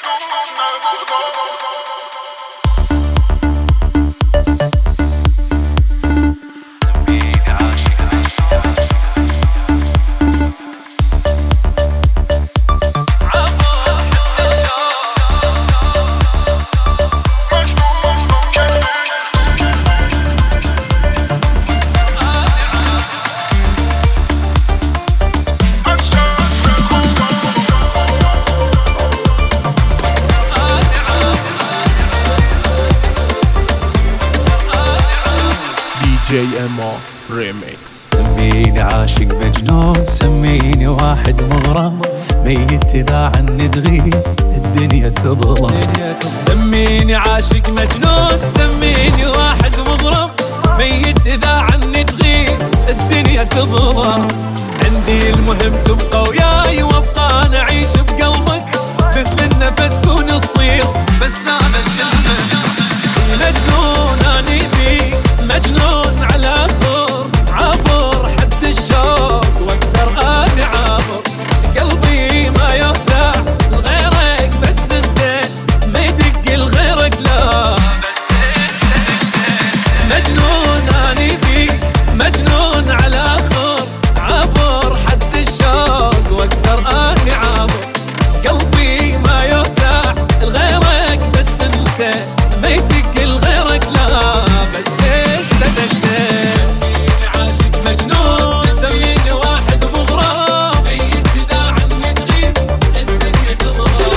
JMO ريميكس. سميني عاشق مجنون، سميني واحد مغرم، ميت إذا عني تغيب الدنيا تظلم. سميني عاشق مجنون، سميني واحد مغرم، ميت إذا عني تغيب الدنيا تظلم. عندي المهم تبقى وياي وابقى أنا أعيش بقلبك، مثل النفس كون الصير بس أنا الشلمك. مجنون أني فيك، مجنون على خور، عبر حد الشوق واقدر أني عابر. قلبي ما يوسع لغيرك بس انت، ما يدق لغيرك لا بس انت. مجنون أني فيك، مجنون على خور، عبر حد الشوق واقدر أني عابر. قلبي ما يوسع لغيرك بس انت، ما يدق لغيرك لا بس انت. سميني عاشق مجنون، سميني واحد مغرم، ميت إذا عني تغيب الدنيا تظلم.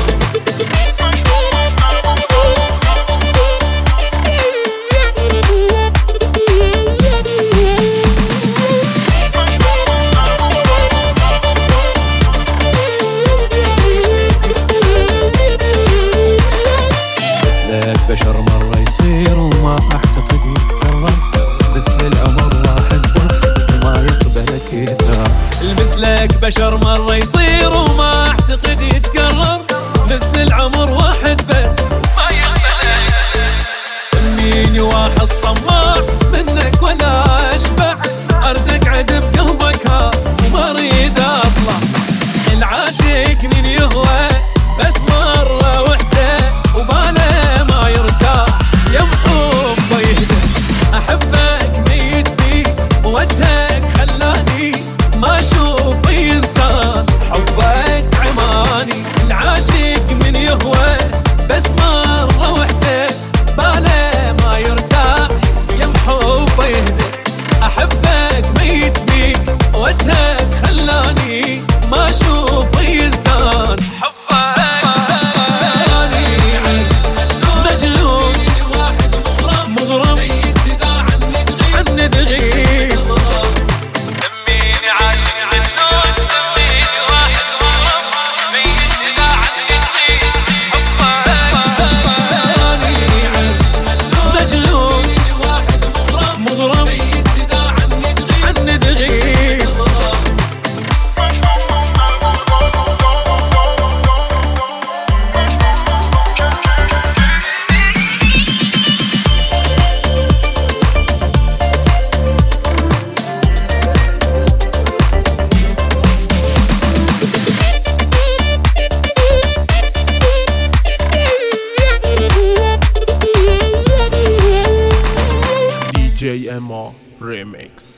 مثلك بشر مرة يصير وما أعتقد يتكرر، مثل العمر واحد بس وما يقبلك يثار. مثلك بشر مرة يصير وما أعتقد يتكرر، مثل العمر واحد بس ما يقبلك. سميني واحد طماع منك ولا أشبع، أرد أقعد بقلبك ها وما أريد أطلع. العاشق من يهوى بس مرة وحدة وباله ما يرتاح، يمحوب ويهدى. أحبك ميت فيك ووجهك خلاني ما أشوف إنسان، حبك عماني. العاشق من يهوى بس مرة وحدة باله ما يرتاح، يمحوب ويهدى. أحبك ميت فيك ووجهك خلاني ما أشوف إنسان، JMO ريميكس.